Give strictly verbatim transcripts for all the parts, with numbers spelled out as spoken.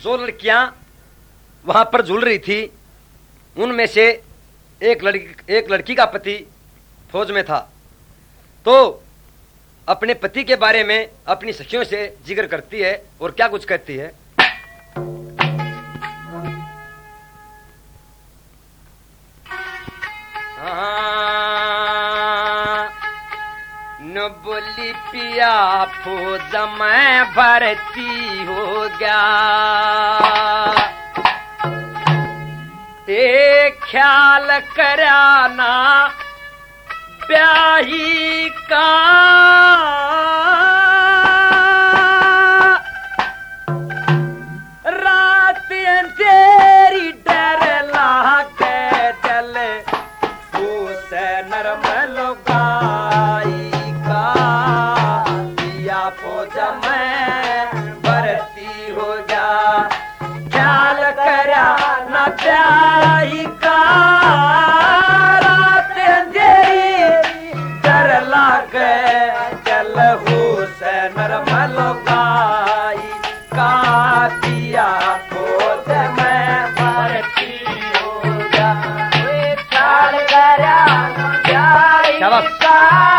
जो लड़कियां वहां पर झूल रही थी उनमें से एक लड़की एक लड़की का पति फौज में था, तो अपने पति के बारे में अपनी सखियों से जिक्र करती है और क्या कुछ कहती है। न बोली पिया फौज में भर्ती हो गया, ए ख्याल कराना ब्याही का, रात अंधेरी डर लागे जल उसे नरम लुगाई का, पिया फौज में भर्ती हो गया, ख्याल करा न ब्याही का, रात अंधेरी डर लागे जल उसे नरम लुगाई का, पिया फौज में भर्ती हो गया, ख्याल करा न ब्याही का,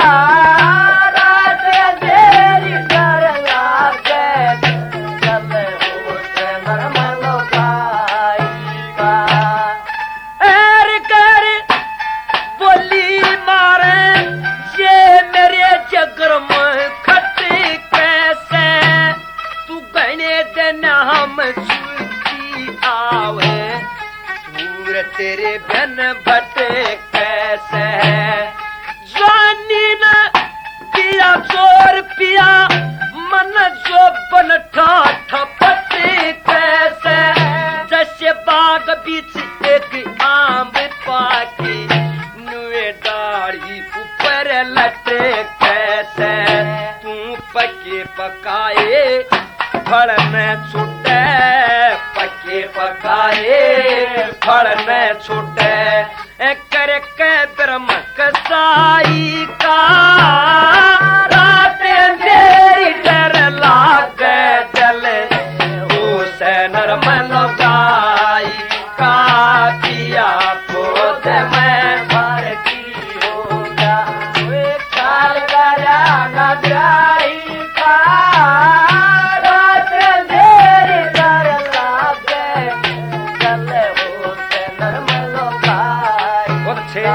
रात अंधेरी डर लागे जल उसे नरम लुगाई का। एर कर बोली मारे ये मेरे जगर में खट्टी कैसे, तू गहने देना हम सूची आवे, दूर तेरे बन भटे कैसे, जानी न पिया चोर पिया मन जो बन ठाठ पट्टी कैसे, जैसे बाग बीच एक आम पाकी, नुए दाढ़ी ऊपर लटे कैसे, तू पके पकाए फल न छूटे, पके पकाए फल न छूटे, कर के ब्रह्म कसाई का, रात अंधेरी डर लागे जल उसे नरम लुगाई का, पिया फौज में भर्ती हो गया, ख्याल करा न ब्याही का, रात अंधेरी डर लागे जल उसे नरम लुगाई। बहुत अच्छे।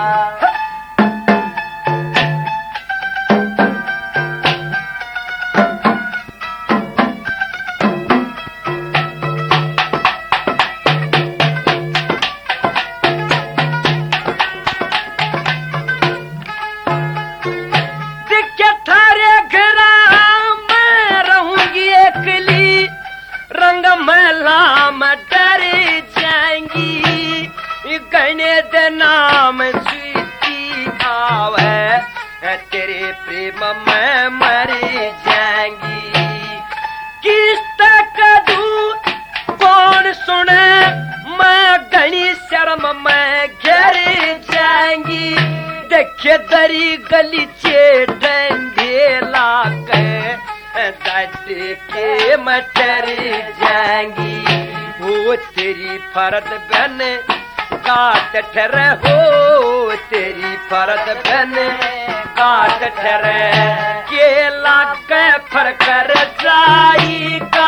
गहने दे नाम स्वीटी आवे, तेरे प्रेम में मरी जाएंगी, किस तक दूं कौन सुने, मैं घनी शर्म में घेरी जाएंगी, देखे दरी गलीचे डंडे लाके दाटे के मटरी जाएंगी, वो तेरी फरद बन काट ठहरे हो, तेरी फरद बन काट ठहरे, के लागे फरकर जाई का,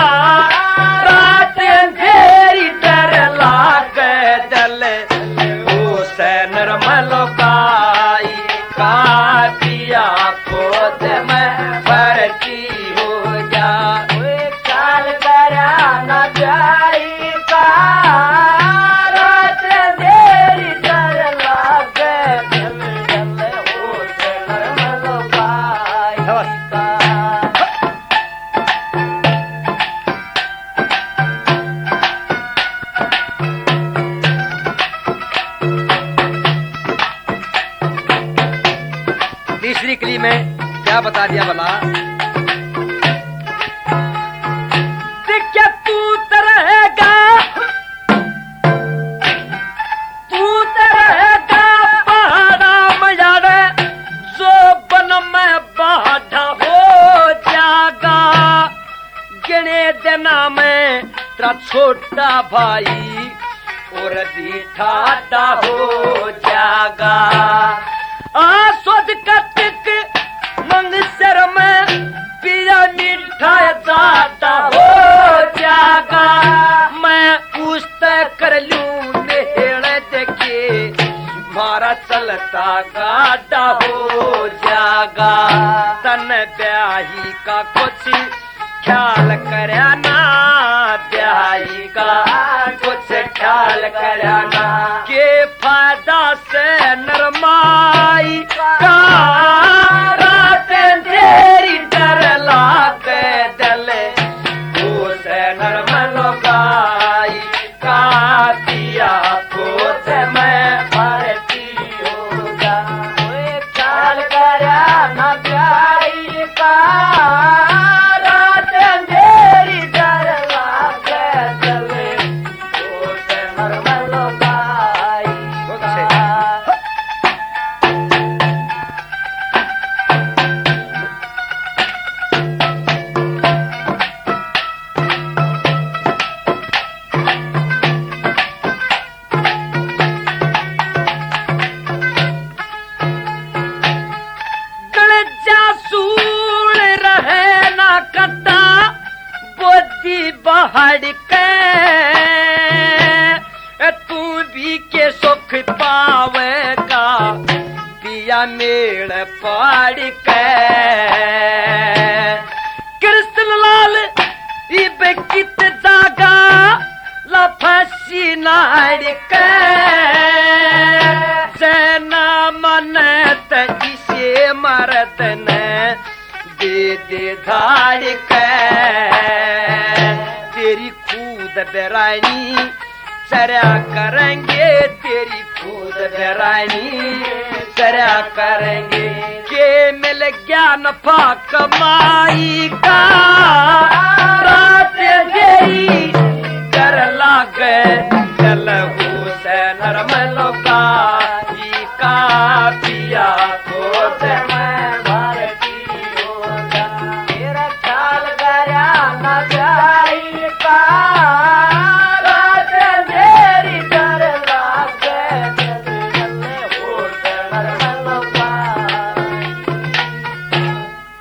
रात अंधेरी डर लागे जल उसे नरम लुगाई का, पिया फौज में भर्ती हो गया, ख्याल करा न ब्याही का, तीसरी कली में क्या बता दिया भला, क्या तू रहेगा, तू रहेगा पहाड़ा मजारे, जो बन में बाढ़ा हो जागा, गिने देना में तेरा छोटा भाई और दिठाता हो जागा। आस्वद कतिक मंग सर में पिया मीठा दाता हो जागा। मैं पूछता कर लूं नेड़ देखे मारा चलता गाड़ा हो जागा। तन ब्याही का कुछ ख्याल करया ना, ब्याही का कुछ ख्याल करया ना। के फायदा से नरमाई का रात तेरी डर लागे दले से नरमन गाई का दिया पोत में भरती होगा। ख्याल करया ना ब्याही का पहाड़ के तू भी के सुख पावेगा पिया मेड़ पहाड़ के। कृष्ण लाल इब कित जागा लफसी नाड़ के। सेना मन इसे मरद ने दे दे धाड़ के। तेरी खूद बेरानी चरा करेंगे, तेरी खूद बेरानी चरा करेंगे। के मिल ज्ञान पा कमाई का रात गई कर लागे चलहू से नरमल का पिया